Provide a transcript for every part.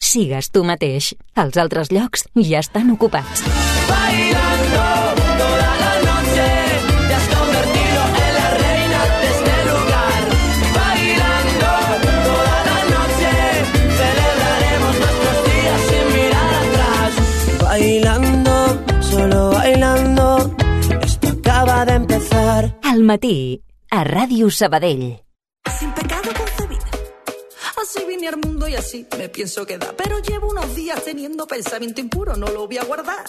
Sigues tu mateix. Els altres llocs ja estan ocupats. Bailando toda la noche, te has convertido en la reina de este lugar. Bailando toda la noche, celebraremos nuestros días sin mirar atrás. Bailando, solo bailando, esto acaba de empezar. Al matí, a Ràdio Sabadell. Sin pecado concebida. Así vine al mundo y así me pienso quedar. Pero llevo unos días teniendo pensamiento impuro, no lo voy a guardar.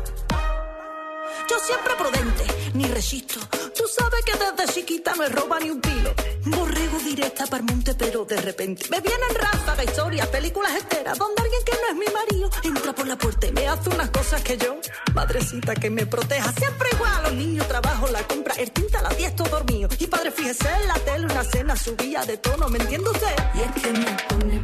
Yo siempre prudente, ni resisto. Tú sabes que desde chiquita no me roba ni un kilo. Borrego directa para el monte, pero de repente me vienen ráfagas, historias, películas enteras, donde alguien que no es mi marido entra por la puerta y me hace unas cosas que yo, madrecita que me proteja. Siempre igual, los niños, trabajo, la compra, el tinte a las 10 todo dormido. Y padre, fíjese en la tele, una cena subía de tono, ¿me entiende usted? Y es que me pone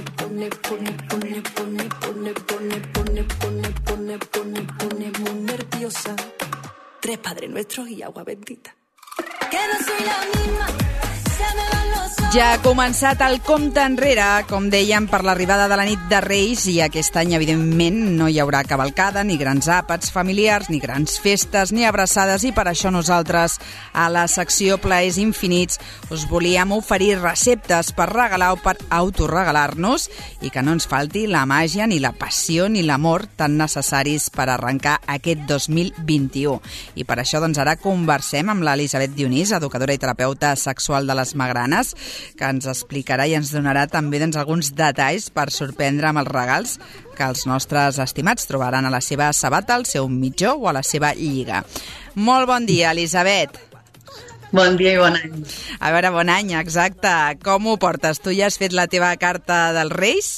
muy nerviosa. 3 Padres Nuestros y agua bendita. Que no soy la misma, se me van los ojos. Ja ha començat el compte enrere, com dèiem, per l'arribada de la nit de Reis, i aquest any, evidentment, no hi haurà cavalcada, ni grans àpats familiars, ni grans festes, ni abraçades, i per això nosaltres, a la secció Plaers Infinits, us volíem oferir receptes per regalar o per autorregalar-nos i que no ens falti la màgia, ni la passió, ni l'amor tan necessaris per arrencar aquest 2021. I per això, doncs, ara conversem amb l'Elisabet Dionís, educadora i terapeuta sexual de les Magranes, que ens explicarà i ens donarà també alguns detalls per sorprendre amb els regals que els nostres estimats trobaran a la seva sabata, al seu mitjó o a la seva lliga. Molt bon dia, Elisabet. Bon dia i bon any. A veure, bon any, exacte. Com ho portes? Tu ja has fet la teva carta dels Reis?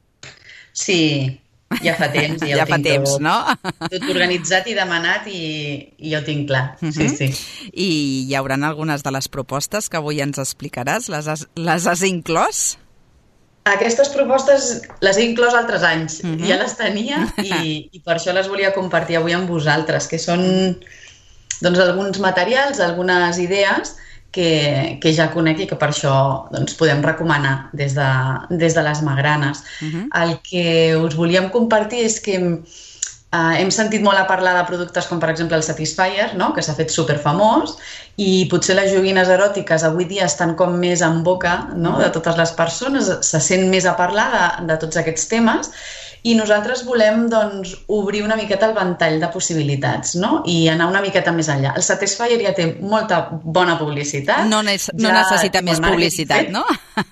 Sí, ja fa temps. Ja fa temps, no? Tot organitzat i demanat i ja ho tinc clar. Sí. I hi haurà algunes de les propostes que avui ens explicaràs? Les has inclòs? Aquestes propostes les he inclòs altres anys. Ja les tenia i per això les volia compartir avui amb vosaltres, que són doncs, alguns materials, algunes idees que ja conec i que per això doncs, podem recomanar des de les Magranes. El que us volíem compartir és que hem sentit molt a parlar de productes com per exemple el Satisfyer, no? Que s'ha fet superfamós, i potser les joguines eròtiques avui dia estan com més en boca, no? De totes les persones, se sent més a parlar de tots aquests temes, i nosaltres volem doncs, obrir una miqueta el ventall de possibilitats, no? I anar una miqueta més enllà. El Satisfyer ja té molta bona publicitat. No necessita més publicitat, no?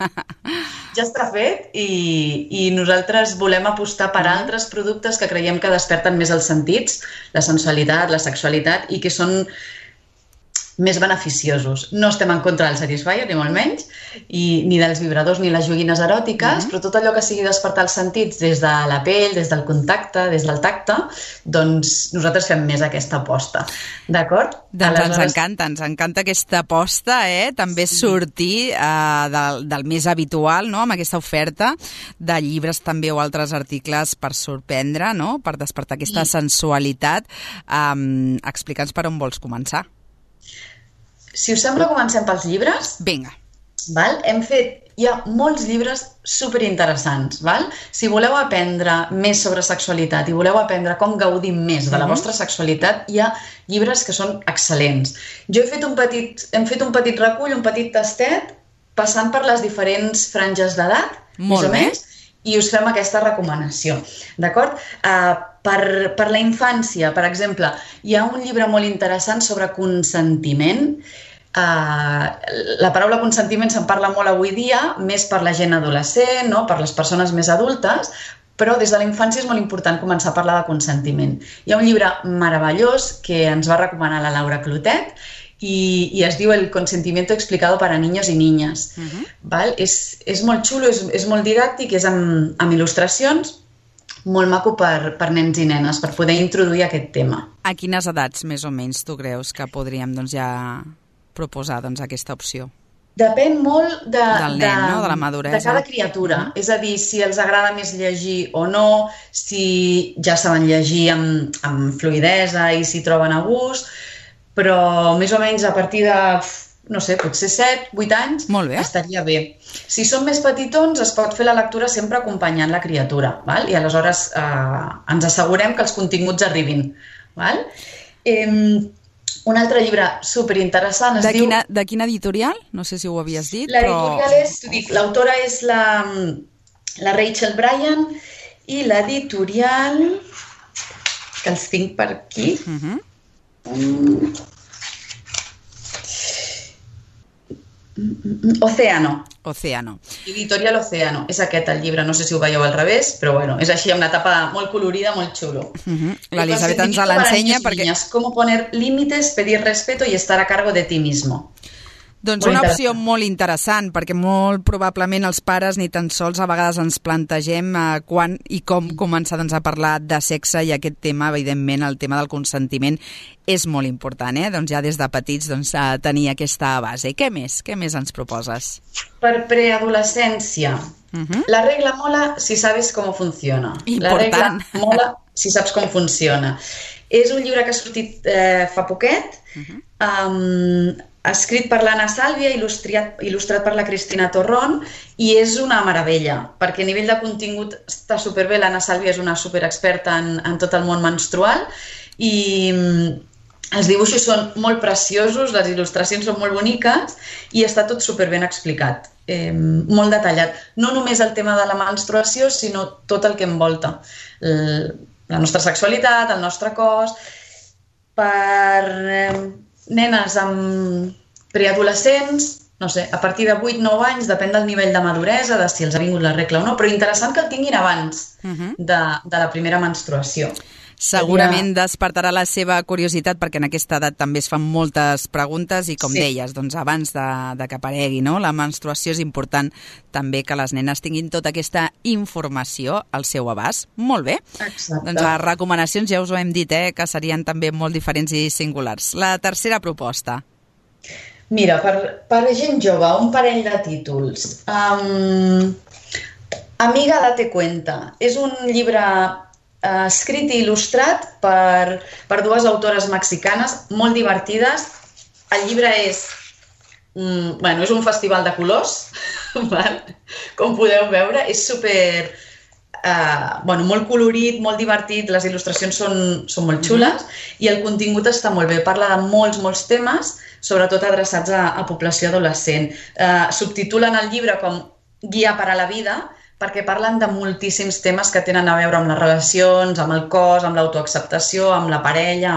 Ja està fet i nosaltres volem apostar per altres productes que creiem que desperten més els sentits, la sensualitat, la sexualitat, i que són més beneficiosos. No estem en contra del Satisfyer, ni molt menys, ni dels vibradors ni les joguines eròtiques, però tot allò que sigui despertar els sentits des de la pell, des del contacte, des del tacte, doncs nosaltres fem més aquesta aposta. D'acord? Doncs ens encanta aquesta aposta, també sortir del més habitual, no? Amb aquesta oferta de llibres també o altres articles per sorprendre, no? Per despertar aquesta sensualitat. Explica'ns per on vols començar. Si us sembla, comencem pels llibres. Vinga. Hi ha molts llibres superinteressants. Si voleu aprendre més sobre sexualitat i voleu aprendre com gaudir més de la vostra sexualitat, hi ha llibres que són excel·lents. Jo hem fet un petit recull, un petit tastet, passant per les diferents franges d'edat, més o menys, i us fem aquesta recomanació. D'acord? Per la infància, per exemple, hi ha un llibre molt interessant sobre consentiment. La paraula consentiment se'n parla molt avui dia, més per la gent adolescent, no? Per les persones més adultes, però des de la infància és molt important començar a parlar de consentiment. Hi ha un llibre meravellós que ens va recomanar la Laura Clotet i es diu El consentimiento explicado para niños y niñas. És molt xulo, és molt didàctic, és amb il·lustracions, molt maco per nens i nenes, per poder introduir aquest tema. A quines edats, més o menys, tu creus que podríem ja proposar aquesta opció? Depèn molt del nen, no? De la maduresa. De cada criatura. És a dir, si els agrada més llegir o no, si ja saben llegir amb fluïdesa i s'hi troben a gust, però més o menys a partir de no sé, potser 7, 8 anys, Molt bé. estaria bé. Si són més petitons, es pot fer la lectura sempre acompanyant la criatura, val? I aleshores ens assegurem que els continguts arribin. Val? Un altre llibre superinteressant es diu... De quina editorial? No sé si ho havies dit, L'editorial és, t'ho dic, l'autora és la Rachel Bryan i l'editorial, que els tinc per aquí, Océano. Editorial Océano. És aquest el llibre, no sé si ho veieu al revés, però bueno, és així, amb una tapa molt colorida, molt xulo. L'Elisabet ens l'ensenya perquè... Cómo poner límites, pedir respeto y estar a cargo de ti mismo. Doncs una opció molt interessant, perquè molt probablement els pares ni tan sols a vegades ens plantegem quan i com començar a parlar de sexe, i aquest tema, evidentment, el tema del consentiment, és molt important, doncs ja des de petits tenir aquesta base. Què més ens proposes? Per preadolescència. La regla mola si sabes cómo funciona. Important. La regla mola si saps com funciona. És un llibre que ha sortit fa poquet, escrit per l'Anna Sàlvia, il·lustrat per la Cristina Torrón, i és una meravella, perquè a nivell de contingut està superbé. L'Anna Sàlvia és una superexperta en tot el món menstrual, i els dibuixos són molt preciosos, les il·lustracions són molt boniques, i està tot superben explicat, molt detallat. No només el tema de la menstruació, sinó tot el que envolta. La nostra sexualitat, el nostre cos, per nenes amb preadolescents, no sé, a partir de 8-9 anys, depèn del nivell de maduresa, de si els ha vingut la regla o no, però interessant que el tinguin abans de la primera menstruació. Segurament despertarà la seva curiositat, perquè en aquesta edat també es fan moltes preguntes i, com deies, abans de que aparegui la menstruació, és important també que les nenes tinguin tota aquesta informació al seu abast. Molt bé. Exacte. Doncs les recomanacions ja us ho hem dit, que serien també molt diferents i singulars. La tercera proposta. Mira, per gent jove, un parell de títols. Amiga, date cuenta. És un llibre escrit i il·lustrat per dues autores mexicanes molt divertides. El llibre és un festival de colors, com podeu veure. És molt colorit, molt divertit, les il·lustracions són molt xules i el contingut està molt bé. Parla de molts temes, sobretot adreçats a població adolescent. Subtitulen el llibre com Guia per a la vida, perquè parlen de moltíssims temes que tenen a veure amb les relacions, amb el cos, amb l'autoacceptació, amb la parella,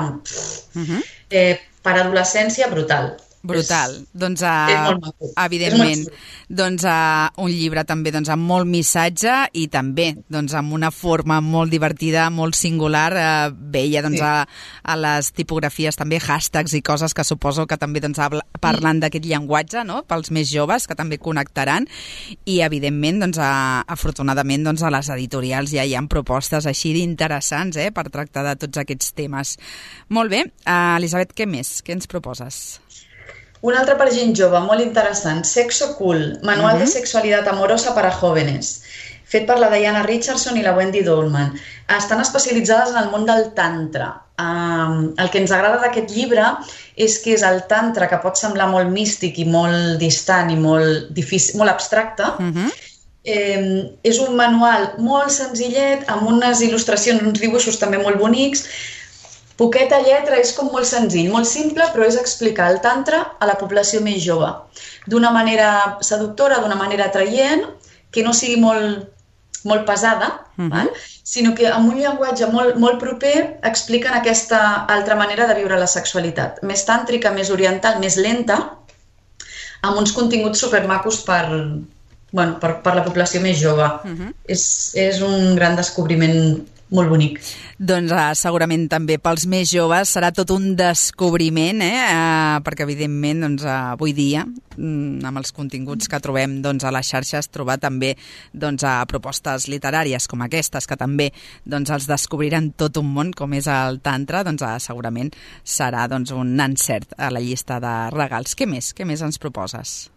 per adolescència, brutal. Brutal. Doncs, molt maco. Evidentment, un llibre també amb molt missatge i també amb una forma molt divertida, molt singular. Veia a les tipografies també hashtags i coses que suposo que també parlen d'aquest llenguatge, pels més joves, que també connectaran. I, evidentment, afortunadament, a les editorials ja hi ha propostes així d'interessants per tractar de tots aquests temes. Molt bé. Elisabet, què més? Què ens proposes? Un altre per gent jove, molt interessant, Sexo Cool, manual de sexualidad amorosa para jóvenes, fet per la Diana Richardson i la Wendy Dolman. Estan especialitzades en el món del tantra. El que ens agrada d'aquest llibre és que és el tantra, que pot semblar molt místic i molt distant i molt difícil, molt abstracte. És un manual molt senzillet, amb unes il·lustracions, uns dibuixos també molt bonics. Poqueta lletra, és com molt senzill, molt simple, però és explicar el tantra a la població més jove. D'una manera seductora, d'una manera atraient, que no sigui molt pesada, sinó que amb un llenguatge molt proper expliquen aquesta altra manera de viure la sexualitat. Més tàntrica, més oriental, més lenta, amb uns continguts supermacos per la població més jove. És un gran descobriment molt bonic. Doncs segurament també pels més joves serà tot un descobriment, perquè evidentment avui dia, amb els continguts que trobem a les xarxes, trobar també propostes literàries com aquestes, que també els descobriran tot un món, com és el tantra, segurament serà un encert a la llista de regals. Què més ens proposes?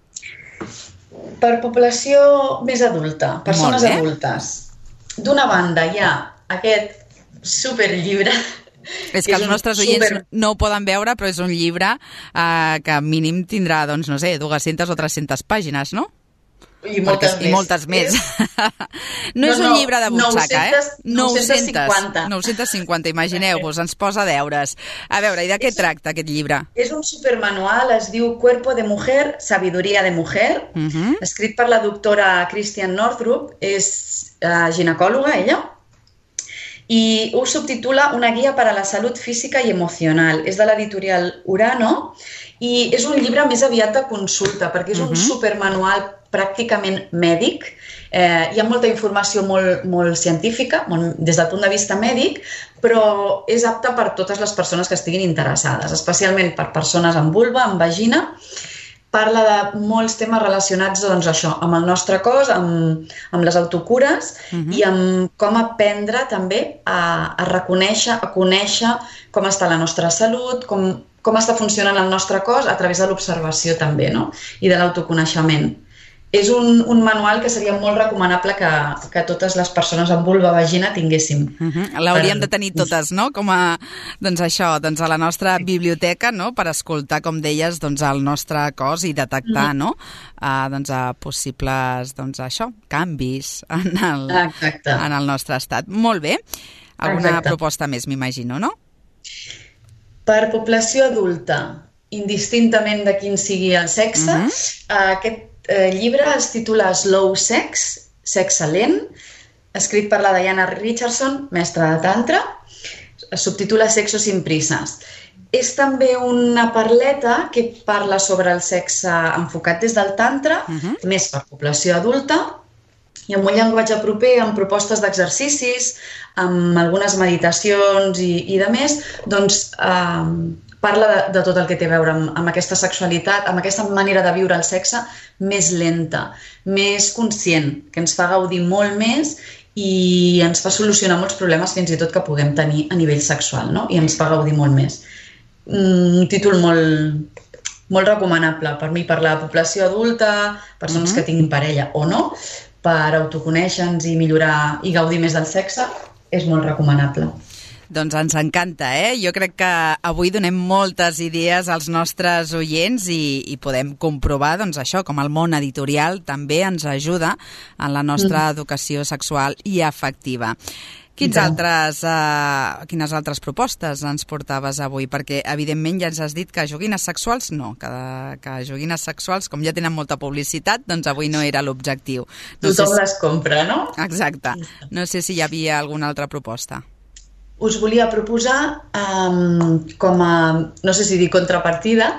Per població més adulta, persones adultes. D'una banda hi ha aquest superllibre És que els nostres oients no ho poden veure, però és un llibre que mínim tindrà, doncs, no sé, 200 o 300 pàgines, no? I moltes més. No és un llibre de butxaca, 950, imagineu-vos, ens posa deures. A veure, i de què tracta aquest llibre? És un supermanual, es diu Cuerpo de Mujer, Sabiduría de Mujer, escrit per la doctora Christian Northrup, és ginecòloga, ella, i ho subtitula Una guia para la salud física y emocional. És de l'editorial Urano i és un llibre més aviat de consulta, perquè és un supermanual pràcticament mèdic. Hi ha molta informació molt científica, des del punt de vista mèdic, però és apte per totes les persones que estiguin interessades, especialment per persones amb vulva, amb vagina. Parla de molts temes relacionats, doncs, això, amb el nostre cos, amb les autocures i amb com aprendre també a reconèixer, a conèixer com està la nostra salut, com està funcionant el nostre cos a través de l'observació també, no? I de l'autoconeixement. És un manual que seria molt recomanable que totes les persones amb vulva vagina tinguéssim. L'hauríem de tenir totes, no? Com a, doncs això, doncs a la nostra biblioteca, no? Per escoltar, com deies, doncs el nostre cos i detectar, no? Doncs a possibles, doncs això, canvis en el nostre estat. Molt bé. Alguna proposta més, m'imagino, no? Per població adulta, indistintament de quin sigui el sexe, aquest llibre es titula Slow Sex, sexe lent, escrit per la Diana Richardson, mestra de tantra, es subtitula Sexo sin prisas. És també una parleta que parla sobre el sexe enfocat des del tantra, més per població adulta, i amb un llenguatge proper, amb propostes d'exercicis, amb algunes meditacions i de més, doncs parla de tot el que té a veure amb aquesta sexualitat, amb aquesta manera de viure el sexe més lenta, més conscient, que ens fa gaudir molt més i ens fa solucionar molts problemes fins i tot que puguem tenir a nivell sexual, no? I ens fa gaudir molt més. Un títol molt recomanable per mi, per la població adulta, persones que tinguin parella o no, per autoconèixer-nos i millorar i gaudir més del sexe, és molt recomanable. Doncs ens encanta, Jo crec que avui donem moltes idees als nostres oients i podem comprovar, doncs això, com el món editorial també ens ajuda en la nostra educació sexual i afectiva. Quines altres propostes ens portaves avui? Perquè, evidentment, ja ens has dit que joguines sexuals no, que joguines sexuals, com ja tenen molta publicitat, doncs avui no era l'objectiu. Tothom les compra, no? Exacte. No sé si hi havia alguna altra proposta. Us volia proposar com a, no sé si dir contrapartida,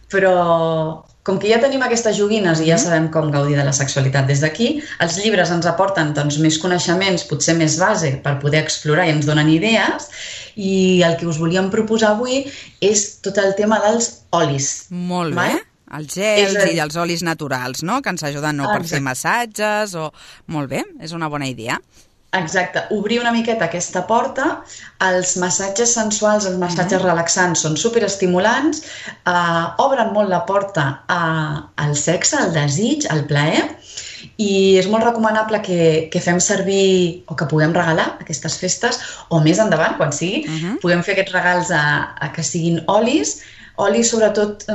però com que ja tenim aquestes joguines i ja sabem com gaudir de la sexualitat des d'aquí, els llibres ens aporten doncs, més coneixements, potser més base per poder explorar i ens donen idees, i el que us volíem proposar avui és tot el tema dels olis. Molt bé. Els gels i els olis naturals, no? Que ens ajuden per fer massatges o... Molt bé, és una bona idea. Exacte, obrir una miqueta aquesta porta, els massatges sensuals, els massatges relaxants són superestimulants, obren molt la porta al sexe, al desig, al plaer, i és molt recomanable que fem servir o que puguem regalar aquestes festes, o més endavant, quan sigui, puguem fer aquests regals que siguin olis sobretot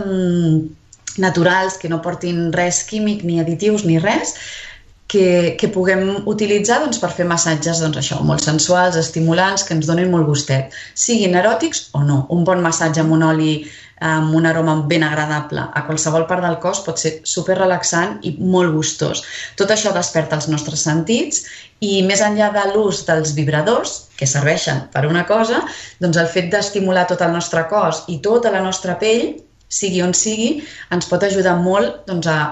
naturals, que no portin res químic, ni additius, ni res, que puguem utilitzar per fer massatges molt sensuals, estimulants, que ens donin molt gustet. Siguin eròtics o no. Un bon massatge amb un oli amb un aroma ben agradable a qualsevol part del cos pot ser superrelaxant i molt gustós. Tot això desperta els nostres sentits i més enllà de l'ús dels vibradors, que serveixen per una cosa, doncs el fet d'estimular tot el nostre cos i tota la nostra pell, sigui on sigui, ens pot ajudar molt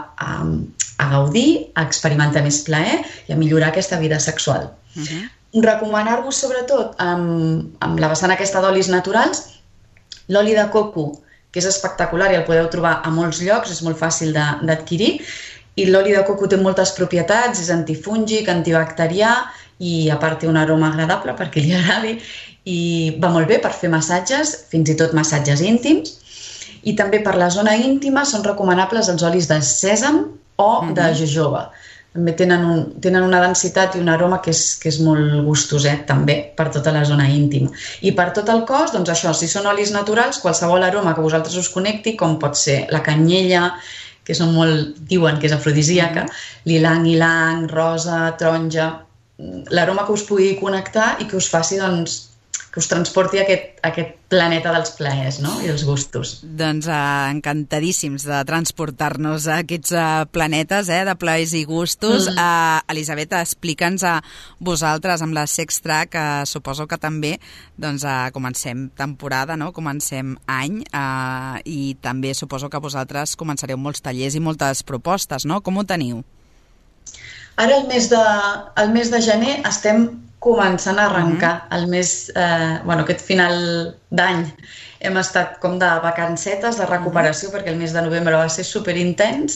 a gaudir, a experimentar més plaer i a millorar aquesta vida sexual. Recomanar-vos sobretot amb la vessant aquesta d'olis naturals, l'oli de coco, que és espectacular i el podeu trobar a molts llocs, és molt fàcil d'adquirir, i l'oli de coco té moltes propietats, és antifúngic, antibacterià i a part té un aroma agradable per qui li agradi i va molt bé per fer massatges, fins i tot massatges íntims. I també per la zona íntima són recomanables els olis de sèsam o de jojoba. també tenen una densitat i un aroma que és molt gustoset també per tota la zona íntima. I per tot el cos, doncs això, si són olis naturals, qualsevol aroma que vosaltres us connecti, com pot ser la canyella, que diuen que és afrodisíaca, l'ilang, rosa, taronja, l'aroma que us pugui connectar i que us faci, doncs, que us transporti a aquest planeta dels plaers, no? I els gustos. Doncs encantadíssims de transportar-nos a aquests planetes de plaers i gustos. Elisabet, explica'ns a vosaltres amb la Sextrack, suposo que també doncs, comencem temporada, no? Comencem any, i també suposo que vosaltres començareu molts tallers i moltes propostes, no? Com ho teniu? Ara, el mes de gener, estem començant a arrencar aquest final d'any. Hem estat com de vacancetes, de recuperació, perquè el mes de novembre va ser superintens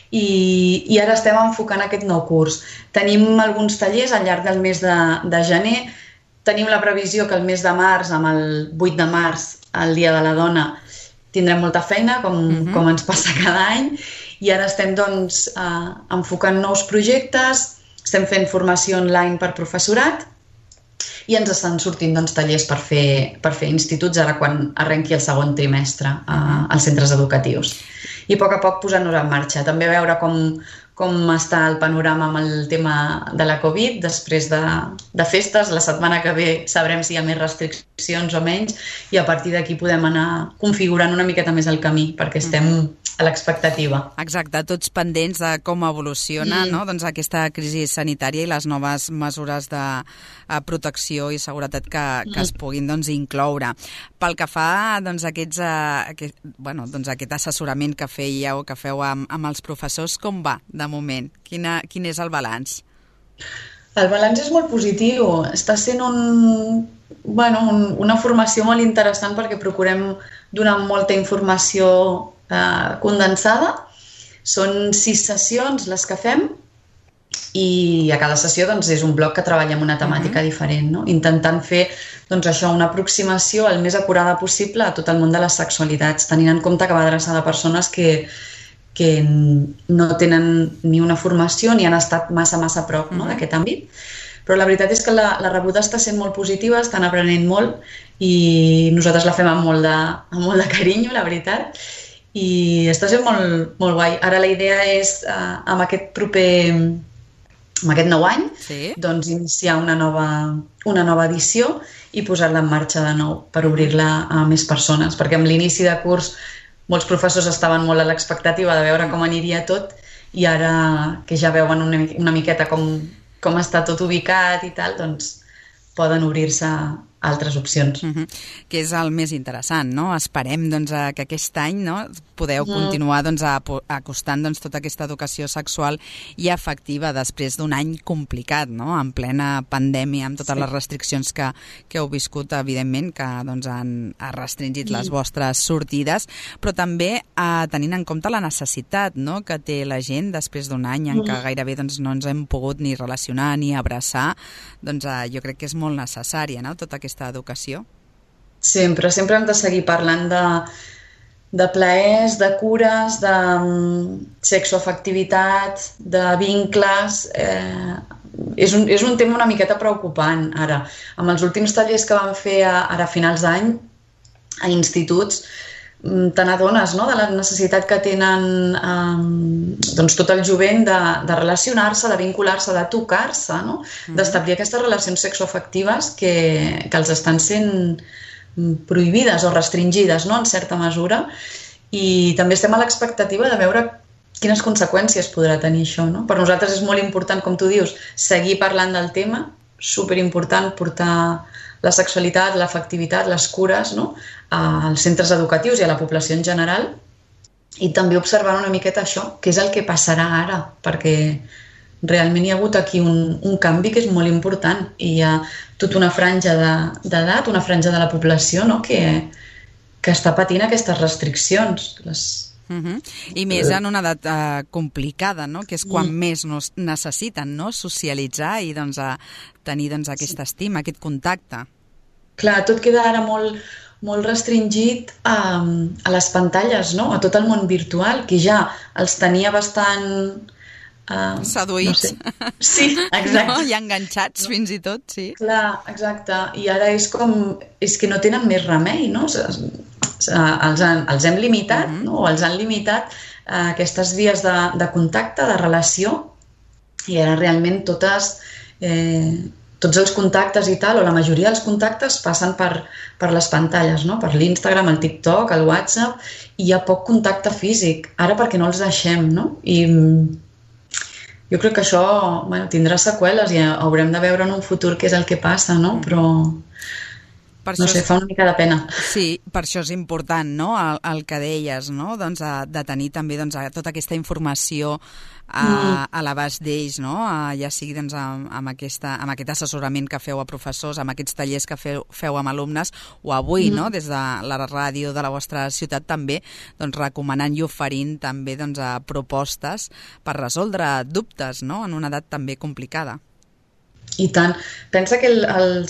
i ara estem enfocant aquest nou curs. Tenim alguns tallers al llarg del mes de gener. Tenim la previsió que el mes de març, amb el 8 de març, el Dia de la Dona, tindrem molta feina, com ens passa cada any, i ara estem doncs, enfocant nous projectes. Estem fent formació online per professorat i ens estan sortint doncs, tallers per fer instituts ara quan arrenqui el segon trimestre als centres educatius. I a poc posar-nos en marxa. També veure com està el panorama amb el tema de la Covid després de festes. La setmana que ve sabrem si hi ha més restriccions o menys i a partir d'aquí podem anar configurant una miqueta més el camí perquè estem a l'expectativa. Exacte, tots pendents de com evoluciona doncs aquesta crisi sanitària i les noves mesures de protecció i seguretat que es puguin doncs, incloure. Pel que fa doncs, aquest assessorament que fèieu, que feu amb els professors, com va de moment? Quin és el balanç? El balanç és molt positiu. Està sent una formació molt interessant perquè procurem donar molta informació condensada. Són 6 sessions les que fem i a cada sessió doncs, és un bloc que treballa amb una temàtica diferent, no? Intentant fer doncs, això, una aproximació el més acurada possible a tot el món de les sexualitats, tenint en compte que va adreçada a persones que no tenen ni una formació ni han estat massa a prop d'aquest àmbit. Però la veritat és que la rebuda està sent molt positiva, estan aprenent molt i nosaltres la fem amb molt de carinyo, la veritat. I està sent molt guai. Ara la idea és, amb aquest nou any, doncs iniciar una nova edició i posar-la en marxa de nou per obrir-la a més persones. Perquè amb l'inici de curs molts professors estaven molt a l'expectativa de veure com aniria tot i ara que ja veuen una miqueta com està tot ubicat i tal, doncs poden obrir-se altres opcions. Que és el més interessant, no? Esperem doncs, que aquest any podeu continuar doncs, acostant doncs, tota aquesta educació sexual i afectiva després d'un any complicat, no? En plena pandèmia, amb totes les restriccions que heu viscut, evidentment, que doncs, han restringit les vostres sortides, però també tenint en compte la necessitat que té la gent després d'un any en què gairebé doncs, no ens hem pogut ni relacionar ni abraçar, doncs jo crec que és molt necessària, no? Tota aquesta educació. Sempre hem de seguir parlant de plaers, de cures, de sexoafectivitat, de vincles. És un tema una miqueta preocupant ara. Amb els últims tallers que vam fer ara a finals d'any a instituts, te n'adones de la necessitat que tenen tot el jovent de relacionar-se, de vincular-se, de tocar-se, d'establir aquestes relacions sexoafectives que els estan sent prohibides o restringides en certa mesura i també estem a l'expectativa de veure quines conseqüències podrà tenir això. Per nosaltres és molt important, com tu dius, seguir parlant del tema, superimportant portar la sexualitat, l'afectivitat, les cures als centres educatius i a la població en general i també observant una miqueta això, què és el que passarà ara, perquè realment hi ha hagut aquí un canvi que és molt important i hi ha tota una franja d'edat, una franja de la població que està patint aquestes restriccions. I més en una edat complicada, que és quan més necessiten socialitzar i tenir aquesta estima, aquest contacte. Clar, tot queda ara molt restringit a les pantalles, a tot el món virtual, que ja els tenia bastant Seduïts. No sé. Sí, exacte. No? I enganxats fins i tot, sí. Clar, exacte. I ara és que no tenen més remei, no? Els hem limitat, no? O els han limitat aquestes vies de contacte, de relació, i ara realment tots els contactes i tal, o la majoria dels contactes passen per les pantalles, no? Per l'Instagram, el TikTok, el WhatsApp, i hi ha poc contacte físic, ara perquè no els deixem, no? I jo crec que això tindrà seqüeles i haurem de veure en un futur què és el que passa, no? Però no sé, fa una mica de pena. Sí, per això és important, no?, el que deies, no?, doncs de tenir també tota aquesta informació a l'abast d'ells, no?, ja sigui doncs amb aquest assessorament que feu a professors, amb aquests tallers que feu amb alumnes, o avui, no?, des de la ràdio de la vostra ciutat també, doncs recomanant i oferint també doncs propostes per resoldre dubtes, no?, en una edat també complicada. I tant. Pensa que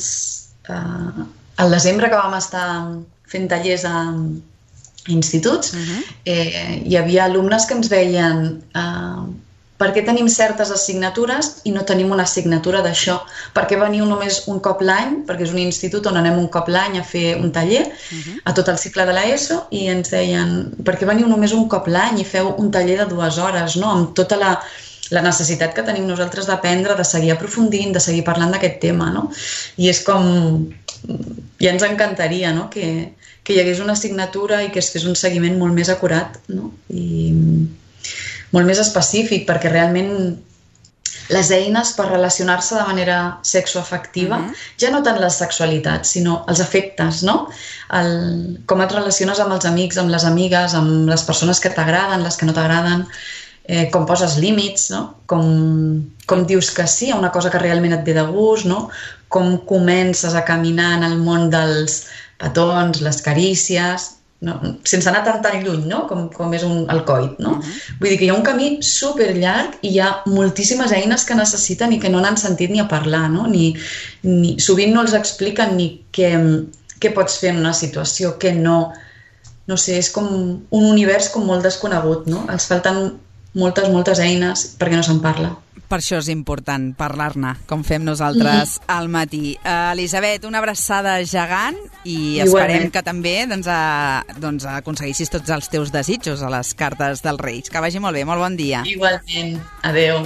al desembre que vam estar fent tallers a instituts, hi havia alumnes que ens deien per què tenim certes assignatures i no tenim una assignatura d'això? Per què veniu només un cop l'any? Perquè és un institut on anem un cop l'any a fer un taller a tot el cicle de l'ESO, i ens deien per què veniu només un cop l'any i feu un taller de 2 hores, no? Amb tota la necessitat que tenim nosaltres d'aprendre, de seguir aprofundint, de seguir parlant d'aquest tema, no? I és com... ja ens encantaria, no?, que hi hagués una assignatura i que es fes un seguiment molt més acurat, no?, i molt més específic, perquè realment les eines per relacionar-se de manera sexoafectiva, ja no tant la sexualitat, sinó els afectes, no? Com et relaciones amb els amics, amb les amigues, amb les persones que t'agraden, les que no t'agraden, com poses límits, no? Com dius que sí a una cosa que realment et ve de gust, no? Com comences a caminar en el món dels petons, les carícies, no? Sense anar tan lluny, no? Com és el coit, no? Vull dir que hi ha un camí superllarg i hi ha moltíssimes eines que necessiten i que no n'han sentit ni a parlar, no? Sovint no els expliquen ni què pots fer en una situació, què no. No sé, és com un univers com molt desconegut, no? Els falten moltes eines perquè no se'n parla. Per això és important parlar-ne, com fem nosaltres al matí. Elisabet, una abraçada gegant i esperem que també aconseguissis tots els teus desitjos a les cartes dels Reis. Que vagi molt bé, molt bon dia. Igualment. Adéu.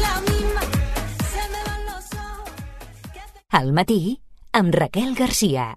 Al matí, amb Raquel Garcia.